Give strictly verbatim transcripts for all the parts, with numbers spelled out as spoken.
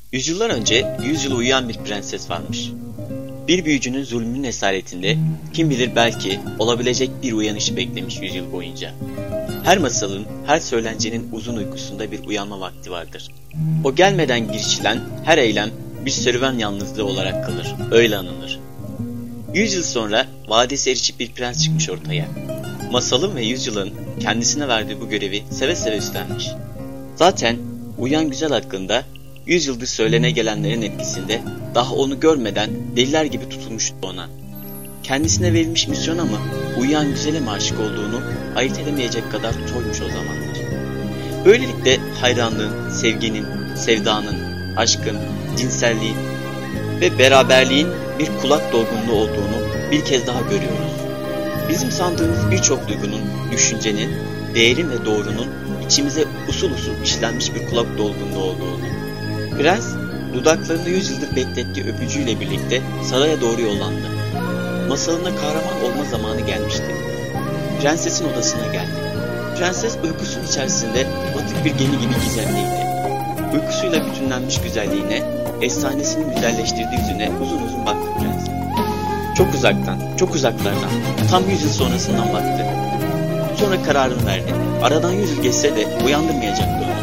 Yüzyıllar önce yüz yıl uyuyan bir prenses varmış. Bir büyücünün zulmünün esaretinde kim bilir belki olabilecek bir uyanışı beklemiş yüzyıl boyunca. Her masalın, her söylencenin uzun uykusunda bir uyanma vakti vardır. O gelmeden girişilen her eylem bir serüven yalnızlığı olarak kalır, öyle anılır. Yüz yıl sonra vadesi erişip bir prens çıkmış ortaya. Masalın ve yüzyılın kendisine verdiği bu görevi seve seve üstlenmiş. Zaten uyuyan güzel hakkında yüz yıldır söylene gelenlerin etkisinde daha onu görmeden deliler gibi tutulmuştu ona. Kendisine verilmiş misyona mı, uyuyan güzele mi aşık olduğunu ayırt edemeyecek kadar toymuş o zamanlar. Böylelikle hayranlığın, sevginin, sevdanın, aşkın, cinselliğin ve beraberliğin bir kulak dolgunluğu olduğunu bir kez daha görüyoruz. Bizim sandığımız birçok duygunun, düşüncenin, değerin ve doğrunun içimize usul usul işlenmiş bir kulak dolgunluğu olduğunu. Prens, dudaklarında yüz yıldır beklettiği öpücüğüyle birlikte saraya doğru yollandı. Masalına kahraman olma zamanı gelmişti. Prensesin odasına geldi. Prenses uykusunun içerisinde batık bir gemi gibi gizemliydi. Uykusuyla bütünlenmiş güzelliğine, efsanesinin güzelleştirdiği yüzüne uzun uzun baktı prens. Çok uzaktan, çok uzaklardan, tam yüz yıl sonrasından baktı. Sonra kararını verdi. Aradan yüz yıl geçse de uyandırmayacaktı onu.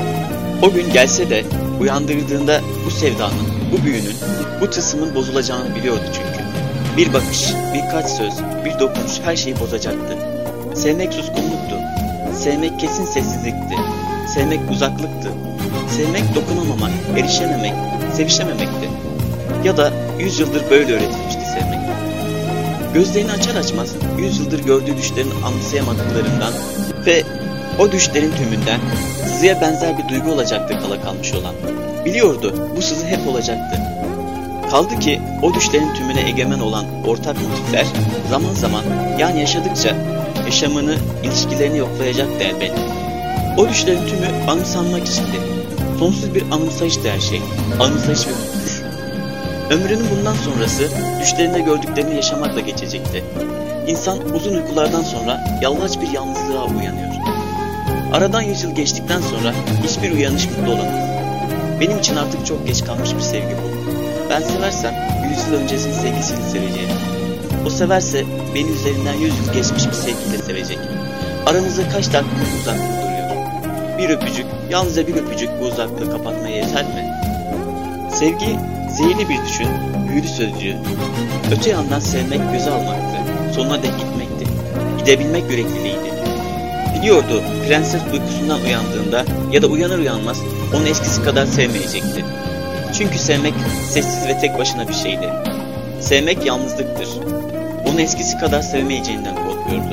O gün gelse de uyandırdığında bu sevdanın, bu büyünün, bu tılsımın bozulacağını biliyordu çünkü. Bir bakış, birkaç söz, bir dokunuş her şeyi bozacaktı. Sevmek suskunluktu. Sevmek kesin sessizlikti. Sevmek uzaklıktı. Sevmek dokunamamak, erişememek, sevişememekti. Ya da yüz yıldır böyle öğretilmişti sevmek. Gözlerini açar açmaz yüz yıldır gördüğü düşlerin anımsayamadıklarından ve o düşlerin tümünden sızıya benzer bir duygu olacaktı kala kalmış olan. Biliyordu bu sızı hep olacaktı. Kaldı ki o düşlerin tümüne egemen olan ortak motifler zaman zaman yani yaşadıkça yaşamını, ilişkilerini yoklayacaktı elbet. O düşlerin tümü anımsanmak içindi. Sonsuz bir anımsayıştı her şey. Anımsayış ve unutuş. Ömrünün bundan sonrası düşlerinde gördüklerini yaşamakla geçecekti. İnsan uzun uykulardan sonra yalvaç bir yalnızlığa uyanıyor. Aradan yüz yıl geçtikten sonra hiçbir uyanış mutlu olamaz. Benim için artık çok geç kalmış bir sevgi bu. Ben seversem yüz yıl öncesinin sevgisiyle seveceğim. O severse beni üzerinden yüz yıl geçmiş bir sevgiyle sevecek. Aramızda kaç dakika uzaklık duruyor. Bir öpücük, yalnızca bir öpücük bu uzaklığı kapatmaya yeter mi? Sevgi, zehirli bir düşün, büyülü sözcüğü. Öte yandan sevmek göze almaktı, sonuna dek gitmekti. Gidebilmek yürekliliğiydi. Biliyordu prenses uykusundan uyandığında ya da uyanır uyanmaz onu eskisi kadar sevmeyecekti. Çünkü sevmek sessiz ve tek başına bir şeydi. Sevmek yalnızlıktır. Onu eskisi kadar sevmeyeceğinden korkuyordu.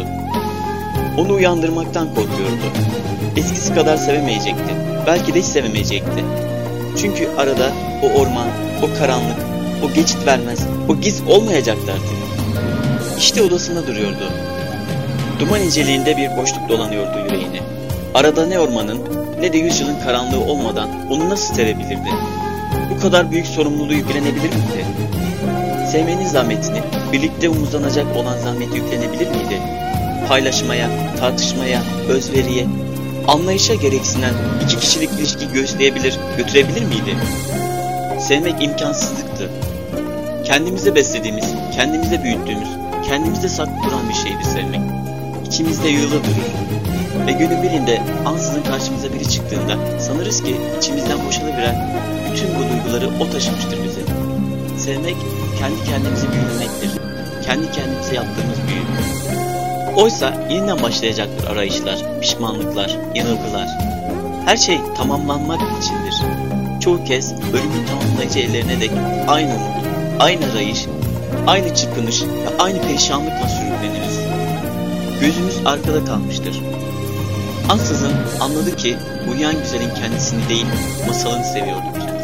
Onu uyandırmaktan korkuyordu. Eskisi kadar sevemeyecekti. Belki de hiç sevemeyecekti. Çünkü arada o orman, o karanlık, o geçit vermez, o giz olmayacaktı artık. İşte odasında duruyordu. Duman inceliğinde bir boşluk dolanıyordu yüreğini. Arada ne ormanın ne de yüzyılın karanlığı olmadan onu nasıl sevebilirdi? Bu kadar büyük sorumluluğu yüklenebilir miydi? Sevmenin zahmetini, birlikte omuzlanacak olan zahmeti yüklenebilir miydi? Paylaşmaya, tartışmaya, özveriye, anlayışa gereksinen iki kişilik ilişki göğüsleyebilir, götürebilir miydi? Sevmek imkansızlıktı. Kendimize beslediğimiz, kendimize büyüttüğümüz, kendimizde saklı duran bir şeydi sevmek. İçimizde yığılı durur. Ve günün birinde ansızın karşımıza biri çıktığında sanırız ki içimizden boşalıveren bütün bu duyguları o taşımıştır bize. Sevmek kendi kendimizi büyülemektir. Kendi kendimize yaptığımız büyü. Oysa yeniden başlayacaktır arayışlar, pişmanlıklar, yanılgılar. Her şey tamamlanmak içindir. Çoğu kez ölümün tamamlayıcı ellerine dek aynı umut, aynı arayış, aynı çırpınış ve aynı perişanlıkla sürükleniriz. Gözümüz arkada kalmıştır. Ansızın anladı ki uyuyan güzelin kendisini değil, masalını seviyordu.